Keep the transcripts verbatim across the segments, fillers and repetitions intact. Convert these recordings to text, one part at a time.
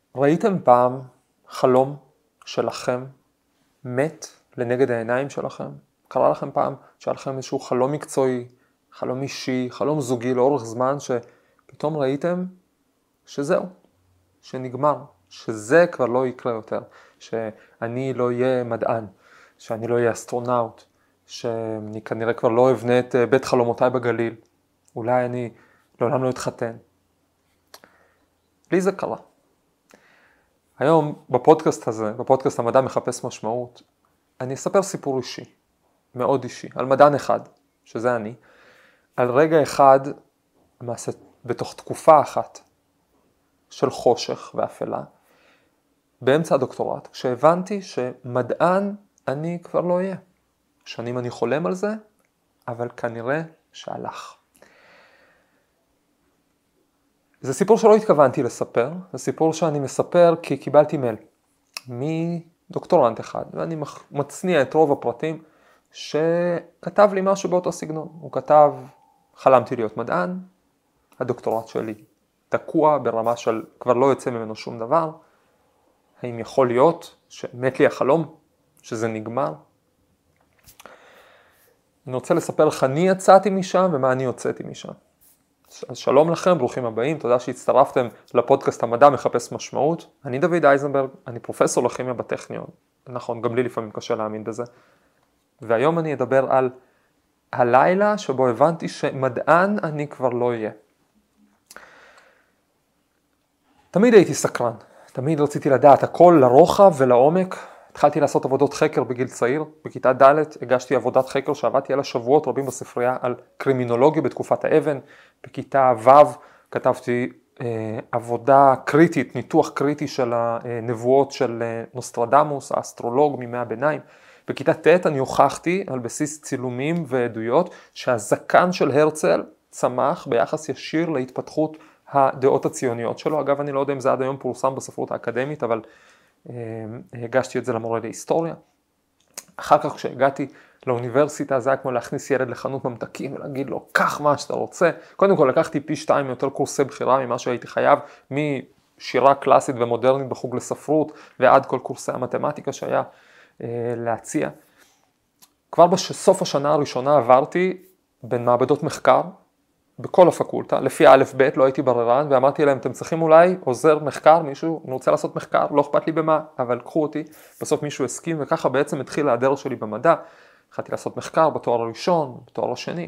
ראיתם פעם חלום שלכם מת לנגד העיניים שלכם? קרה לכם פעם שהיה לכם איזשהו חלום מקצועי, חלום אישי, חלום זוגי לאורך זמן שפתאום ראיתם שזהו, שנגמר, שזה כבר לא יקרה יותר, שאני לא אהיה מדען, שאני לא אהיה אסטרונאוט, שאני כנראה כבר לא אבנה את בית חלומותיי בגליל, אולי אני לעולם לא אתחתן. לי זה קרה. היום בפודקאסט הזה, בפודקאסט המדע מחפש משמעות, אני אספר סיפור אישי, מאוד אישי, על מדען אחד, שזה אני, על רגע אחד, מעשה, בתוך תקופה אחת של חושך ואפלה, באמצע הדוקטורט, כשהבנתי שמדען אני כבר לא אהיה. שנים אני חולם על זה, אבל כנראה שהלך. זה סיפור שלא התכוונתי לספר, זה סיפור שאני מספר כי קיבלתי מייל מדוקטורנט אחד, ואני מצניע את רוב הפרטים, שכתב לי משהו באותו סגנון. הוא כתב, חלמתי להיות מדען, הדוקטורט שלי תקוע ברמה של כבר לא יוצא ממנו שום דבר, האם יכול להיות שמת לי החלום, שזה נגמר? אני רוצה לספר איך אני יצאתי משם ומה אני יוצאתי משם. אז שלום לכם, ברוכים הבאים, תודה שהצטרפתם לפודקאסט המדע מחפש משמעות. אני דוד אייזנברג, אני פרופסור לכימיה בטכניון. נכון, גם לי לפעמים קשה להאמין בזה. והיום אני אדבר על הלילה שבו הבנתי שמדען אני כבר לא אהיה. תמיד הייתי סקרן, תמיד רציתי לדעת הכל לרוחב ולעומק. התחלתי לעשות עבודות חקר בגיל צעיר, בכיתה ד' הגשתי עבודת חקר שעבדתי עליה שבועות רבים בספרייה על קרימינולוגיה בתקופת האבן. בכיתה ו' כתבתי אה, עבודה קריטית, ניתוח קריטי של הנבואות של נוסטרדמוס, האסטרולוג מימי הביניים. בכיתה ט' אני הוכחתי על בסיס צילומים ועדויות שהזקן של הרצל צמח ביחס ישיר להתפתחות הדעות הציוניות שלו. אגב, אני לא יודע אם זה עד היום פורסם בספרות האקדמית, אבל הגשתי את זה למורה להיסטוריה. אחר כך כשהגעתי לאוניברסיטה, זה היה כמו להכניס ילד לחנות ממתקים ולהגיד לו, קח מה שאתה רוצה. קודם כל לקחתי פי שתיים יותר קורסי בחירה ממה שהייתי חייב, משירה קלאסית ומודרנית בחוג לספרות, ועד כל קורסי המתמטיקה שהיה אה, להציע. כבר בסוף השנה הראשונה עברתי בין מעבדות מחקר, בכל הפקולטה, לפי א' ב' לא הייתי בררן, ואמרתי להם, אתם צריכים אולי עוזר מחקר, מישהו, אני רוצה לעשות מחקר, לא אכפת לי במה, אבל קחו אותי. בסוף מישהו הסכים, וככה בעצם התחיל הדרך שלי במדע. התחלתי לעשות מחקר בתואר הראשון, בתואר השני.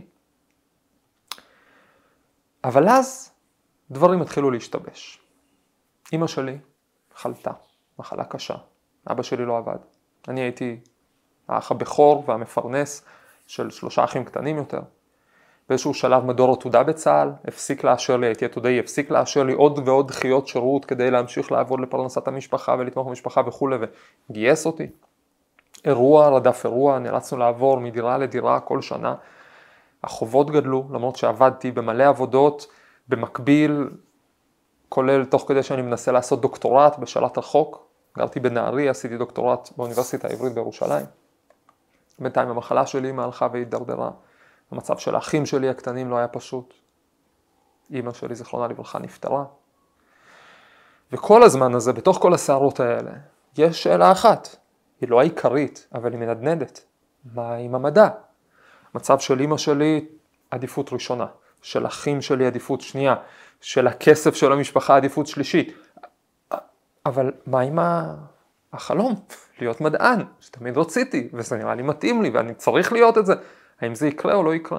אבל אז דברים התחילו להשתבש. אמא שלי חלתה, מחלה קשה. אבא שלי לא עבד. אני הייתי האח הבכור והמפרנס של שלושה אחים קטנים יותר. באיזשהו שלב מדור עתודה בצה"ל, הפסיק לאשר לי, הייתי עתודאי, הפסיק לאשר לי עוד ועוד דחיות שירות כדי להמשיך לעבוד לפרנסת המשפחה ולתמוך במשפחה וכו', וגייס אותי. אירוע רדף אירוע, נאלצנו לעבור מדירה לדירה כל שנה. החובות גדלו, למרות שעבדתי במלא עבודות, במקביל, כולל תוך כדי שאני מנסה לעשות דוקטורט בשלט רחוק. גרתי בנהריה, עשיתי דוקטורט באוניברסיטה העברית בירושלים. בינתיים המחלה שלי מהלכה והתדרדרה. המצב של האחים שלי הקטנים לא היה פשוט. אמא שלי זיכרונה לברכה נפטרה. וכל הזמן הזה, בתוך כל הסערות האלה, יש שאלה אחת. היא לא העיקרית, אבל היא מנדנדת. מה עם המדע? מצב של אמא שלי עדיפות ראשונה, של אחים שלי עדיפות שנייה, של הכסף של המשפחה עדיפות שלישית. אבל מה עם החלום? להיות מדען, שתמיד רציתי, וזה נראה לי מתאים לי, ואני צריך להיות את זה. האם זה יקרה או לא יקרה?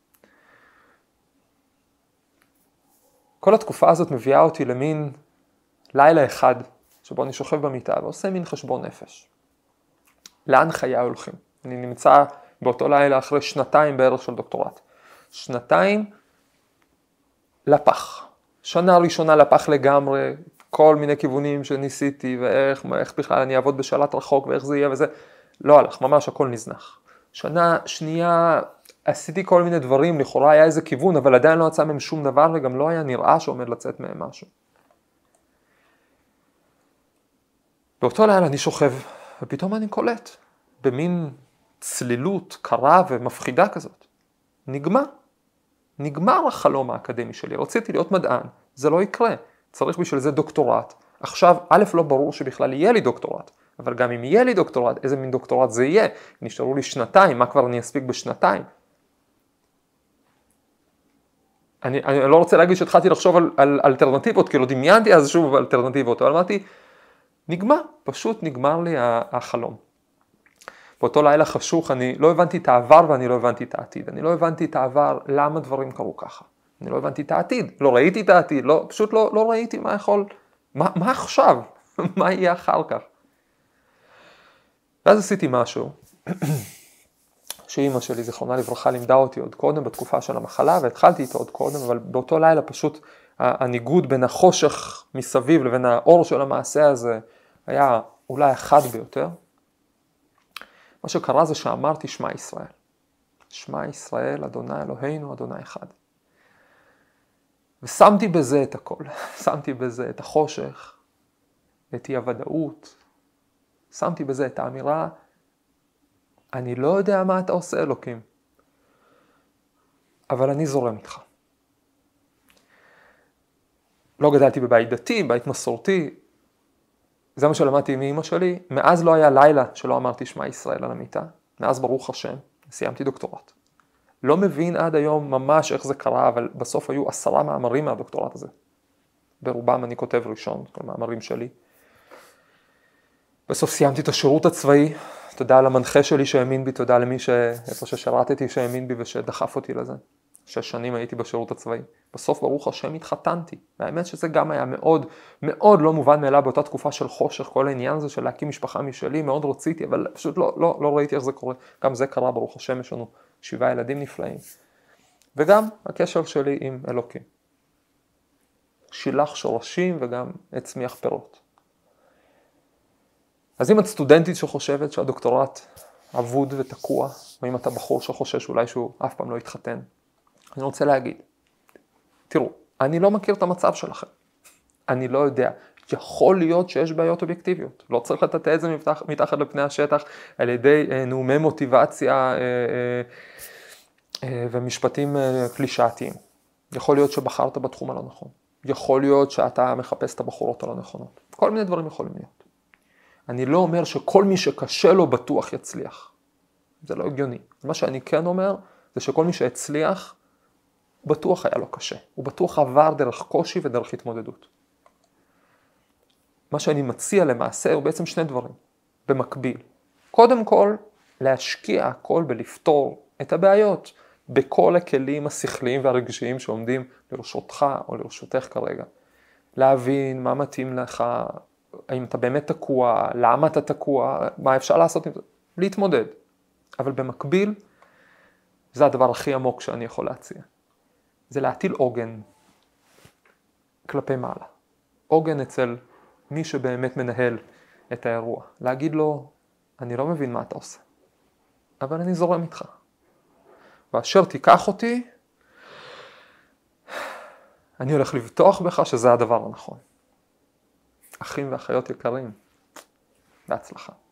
כל התקופה הזאת מביאה אותי למין לילה אחד, שבו אני שוכב במיטה ועושה מין חשבון נפש. לאן חיי הולכים? אני נמצא באותו לילה אחרי שנתיים בערך של דוקטורט. שנתיים לפח. שנה ראשונה לפח לגמרי, כל מיני כיוונים שניסיתי, ואיך איך בכלל אני אעבוד בשלט רחוק, ואיך זה יהיה וזה. לא הלך, ממש הכל נזנח. שנה שנייה עשיתי כל מיני דברים, לכאורה היה איזה כיוון, אבל עדיין לא יצא מהם שום דבר, וגם לא היה נראה שעומד לצאת מהם משהו. באותו לילה אני שוכב, ופתאום אני קולט, במין צלילות קרה ומפחידה כזאת. נגמר. נגמר החלום האקדמי שלי. רציתי להיות מדען, זה לא יקרה. צריך בשביל זה דוקטורט. עכשיו, א', לא ברור שבכלל יהיה לי דוקטורט, אבל גם אם יהיה לי דוקטורט, איזה מין דוקטורט זה יהיה? נשארו לי שנתיים, מה כבר אני אספיק בשנתיים? אני, אני לא רוצה להגיד שהתחלתי לחשוב על, על אלטרנטיבות, כי לא דמיינתי אז שוב אלטרנטיבות, אבל אמרתי, נגמר, פשוט נגמר לי החלום. באותו לילה חשוך, אני לא הבנתי את העבר ואני לא הבנתי את העתיד. אני לא הבנתי את העבר, למה דברים קרו ככה. אני לא הבנתי את העתיד, לא ראיתי את העתיד, לא, פשוט לא, לא ראיתי מה יכול, מה, מה עכשיו, מה יהיה אחר כך. ואז עשיתי משהו, שאימא שלי, זיכרונה לברכה, לימדה אותי עוד קודם, בתקופה של המחלה, והתחלתי איתו עוד קודם, אבל באותו לילה פשוט הניגוד בין החושך מסביב לבין האור של המעשה הזה, היה אולי אחד ביותר. מה שקרה זה שאמרתי שמע ישראל. שמע ישראל, אדוני אלוהינו, אדוני אחד. ושמתי בזה את הכל. שמתי בזה את החושך, את אי הוודאות. שמתי בזה את האמירה, אני לא יודע מה אתה עושה, אלוקים. אבל אני זורם איתך. לא גדלתי בבית דתי, בית מסורתי. זה מה שלמדתי מאמא שלי. מאז לא היה לילה שלא אמרתי שמע ישראל על המיטה. מאז ברוך השם, סיימתי דוקטורט. לא מבין עד היום ממש איך זה קרה, אבל בסוף היו עשרה מאמרים מהדוקטורט הזה. ברובם אני כותב ראשון, כל מאמרים שלי. בסוף סיימתי את השירות הצבאי. תודה למנחה שלי שהאמין בי, תודה למי שאיפה ששרתתי שהאמין בי ושדחף אותי לזה. שש שנים הייתי בשירות הצבאי. בסוף ברוך השם התחתנתי. והאמת שזה גם היה מאוד, מאוד לא מובן מאליו באותה תקופה של חושך, כל העניין הזה של להקים משפחה משלי, מאוד רציתי, אבל פשוט לא, לא, לא ראיתי איך זה קורה. גם זה קרה, ברוך השם, יש לנו שבעה ילדים נפלאים. וגם הקשר שלי עם אלוקים. שילח שורשים וגם הצמיח פירות. אז אם את סטודנטית שחושבת שהדוקטורט עבוד ותקוע, או אם אתה בחור שחושש אולי שהוא אף פעם לא יתחתן, אני רוצה להגיד, תראו, אני לא מכיר את המצב שלכם. אני לא יודע. יכול להיות שיש בעיות אובייקטיביות. לא צריך לטאטא את זה מתח, מתחת לפני השטח על ידי אה, נאומי מוטיבציה אה, אה, אה, ומשפטים אה, קלישאתיים. יכול להיות שבחרת בתחום הלא נכון. יכול להיות שאתה מחפש את הבחורות הלא נכונות. כל מיני דברים יכולים להיות. אני לא אומר שכל מי שקשה לו בטוח יצליח. זה לא הגיוני. מה שאני כן אומר זה שכל מי שהצליח, בטוח היה לו קשה. הוא בטוח עבר דרך קושי ודרך התמודדות. מה שאני מציע למעשה הוא בעצם שני דברים, במקביל. קודם כל, להשקיע הכל בלפתור את הבעיות, בכל הכלים השכליים והרגשיים שעומדים לרשותך או לרשותך כרגע. להבין מה מתאים לך, האם אתה באמת תקוע, למה אתה תקוע, מה אפשר לעשות עם זה, להתמודד. אבל במקביל, זה הדבר הכי עמוק שאני יכול להציע. זה להטיל עוגן כלפי מעלה. עוגן אצל מי שבאמת מנהל את האירוע. להגיד לו, אני לא מבין מה אתה עושה, אבל אני זורם איתך. ואשר תיקח אותי, אני הולך לבטוח בך שזה הדבר הנכון. אחים ואחיות יקרים, בהצלחה.